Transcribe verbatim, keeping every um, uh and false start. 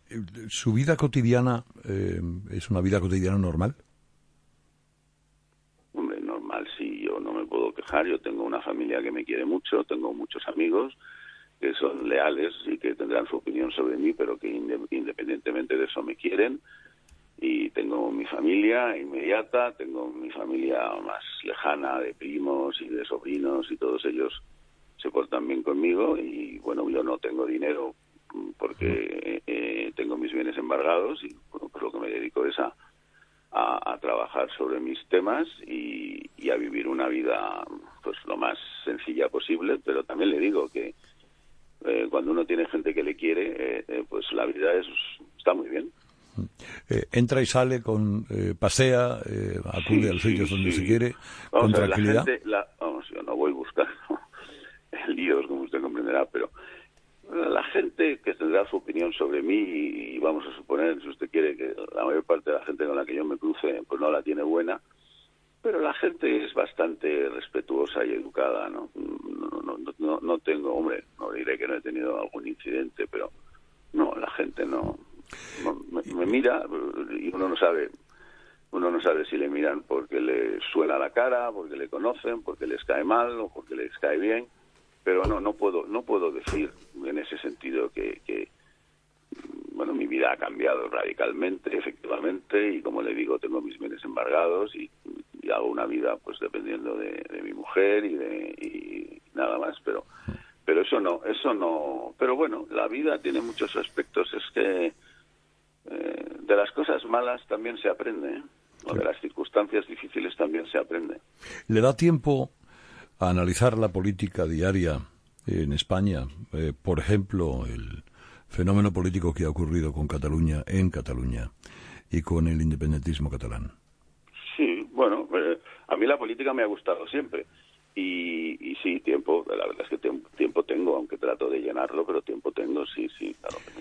¿Su vida cotidiana eh, es una vida cotidiana normal? Hombre, normal sí, yo no me puedo quejar. Yo tengo una familia que me quiere mucho, tengo muchos amigos que son leales y que tendrán su opinión sobre mí, pero que independientemente de eso me quieren. Y tengo mi familia inmediata, tengo mi familia más lejana de primos y de sobrinos, y todos ellos se portan bien conmigo. Y bueno, yo no tengo dinero porque eh, tengo mis bienes embargados y bueno, pues lo que me dedico es a, a, a trabajar sobre mis temas y, y a vivir una vida pues lo más sencilla posible. Pero también le digo que eh, cuando uno tiene gente que le quiere, eh, eh, pues la vida es, está muy bien. Eh, entra y sale, con eh, pasea, eh, acude sí, a los sitios sí, donde sí. se quiere, vamos con a ver, tranquilidad. La gente, la, vamos, yo no voy buscando líos, como usted comprenderá, pero la gente que tendrá su opinión sobre mí, y vamos a suponer, si usted quiere, que la mayor parte de la gente con la que yo me cruce pues no la tiene buena, pero la gente es bastante respetuosa y educada, ¿no? No, no, no, no, no tengo, hombre, no diré que no he tenido algún incidente, pero no, la gente no, no me, me mira y uno no sabe, uno no sabe si le miran porque le suena la cara, porque le conocen, porque les cae mal o porque les cae bien. Pero no, no puedo, no puedo decir en ese sentido que, que, bueno, mi vida ha cambiado radicalmente, efectivamente, y como le digo, tengo mis bienes embargados y, y hago una vida, pues dependiendo de, de mi mujer y de y nada más, pero, pero eso no, eso no. Pero bueno, la vida tiene muchos aspectos. Es que eh, de las cosas malas también se aprende, ¿eh? O de las circunstancias difíciles también se aprende. ¿Le da tiempo a analizar la política diaria en España? Eh, por ejemplo, el fenómeno político que ha ocurrido con Cataluña, en Cataluña, y con el independentismo catalán. Sí, bueno, eh, a mí la política me ha gustado siempre. Y, y sí, tiempo, la verdad es que tiempo, tiempo tengo, aunque trato de llenarlo, pero tiempo tengo, sí, sí, claro que